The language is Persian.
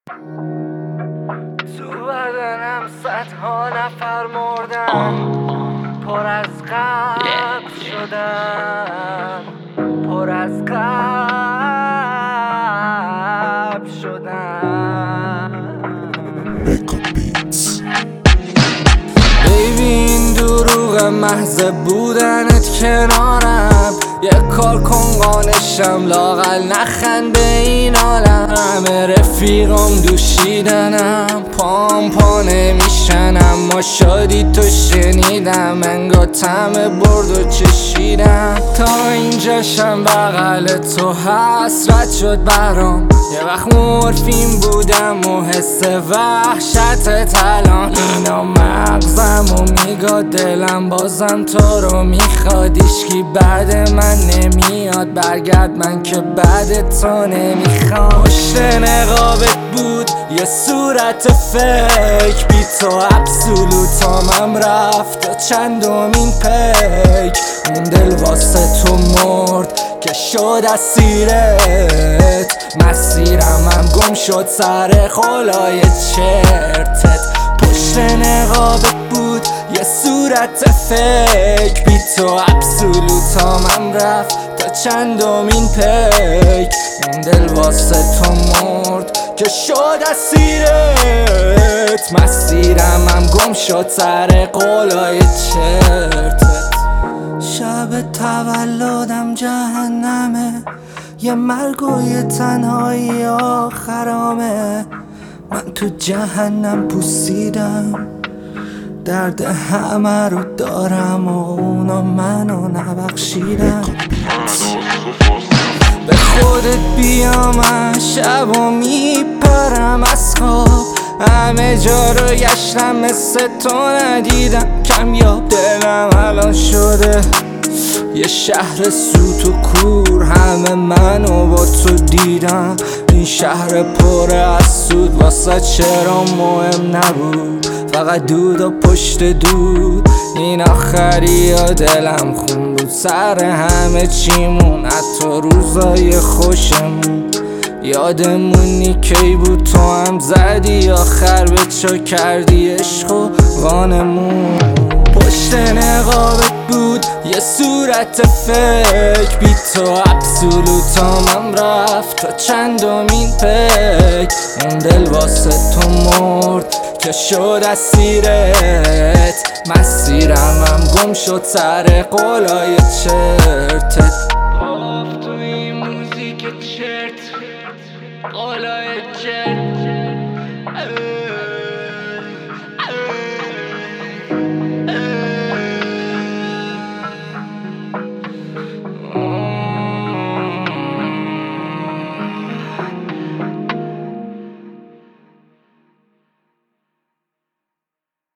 تو بدنم صدها نفر مردن، پر از غم شدن، پر از غم شدن. بیبی این دروغ محض بودنت کنارم، یه کار کن قانشم لااقل نخند به این عالم. همه رفیقام دوشیدنم، پام پا نمیشن، اما شادی تو شنیدم، انگار طعم برد و چشیدم. تا اینجاشم بغل تو حسرت شد برام، یه وقت مورفین بودم و حس وحشت الان. اینا مغزم و میگه دلم بازم تو رو میخواد، هیچکی بعد من نمیاد، برگرد من که بعد تو نمیخوام. پشت نقابت بود یه صورت فیک، بی تو ابسولوتامم رفت تا چندمین پیک. اون دل واسه تو مرد که شد اسیرت، مسیرمم گم شد سر قولای چرتت. پشت نقابت بود یه صورت فیک، بی تو ابسولوتامم رفت تا چندمین پیک. اون دل واسه تو مرد که شد اسیرت، مسیرمم گم شد سر قولای چرتت. شب تولدم جهنمه، یه مرگ و یه تنهایی آخرامه. من تو جهنم پوسیدم، درد همه رو دارم و اونا منو نبخشیدن. به خودت بیا من شبا میپرم از خواب، همه جا رو گشتم مثل تو ندیدم کمیاب. دلم الان شده یه شهر سوت و کور، همه منو با تو دیدم. این شهر پر از سود واسه چرا مهم نبود، فقط دود و پشت دود. این آخری یا دلم خون بود سر همه چیمون، حتی روزای خوشمون. یادمونی کی بود تو هم زدی آخر به چا کردی عشق و وانمون. پشت نقابت بود یه صورت فیک، بی تو ابسولوتامم رفت تا چندمین پیک. اون دل واسه تو مرد که شد اسیرت، مسیرمم گم شد سر قولای چرتت.